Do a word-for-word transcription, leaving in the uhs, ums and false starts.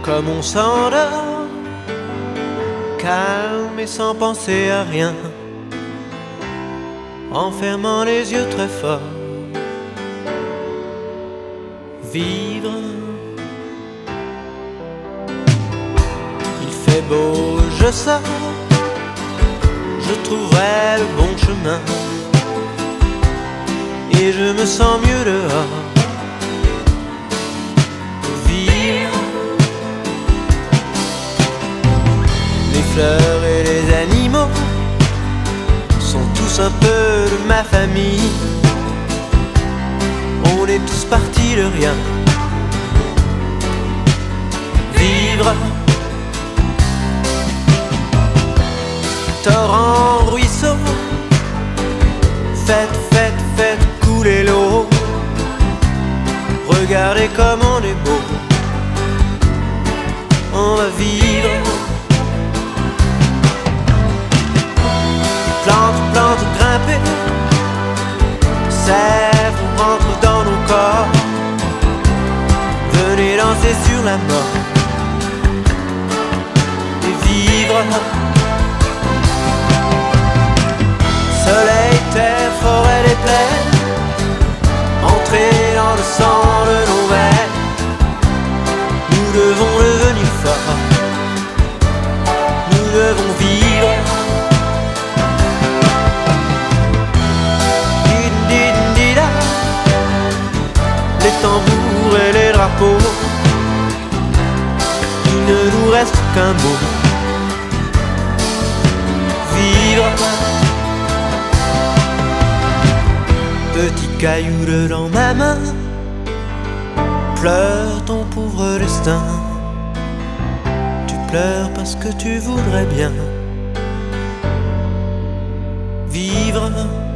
comme on s'endort, calme et sans penser à rien, en fermant les yeux très fort. Vivre. Il fait beau, je sors, je trouverai le bon chemin, et je me sens mieux dehors. Vivre. Les fleurs et les animaux sont tous un peu de ma famille. On est tous partis de rien. Vivre. Torrent, ruisseau, faites, faites, faites couler l'eau. Regardez comme on est beau. On va vivre. Plante, plante, grimper, sève rentre dans nos corps. Venez danser sur la mort et vivre. Soleil, terre, forêt, les plaines, entrer dans le sang de nos veines. Nous devons devenir forts. Nous devons vivre. Les tambours et les drapeaux, il ne nous reste qu'un mot. Vivre. Petit caillou dans ma main, pleure ton pauvre destin. Tu pleures parce que tu voudrais bien vivre.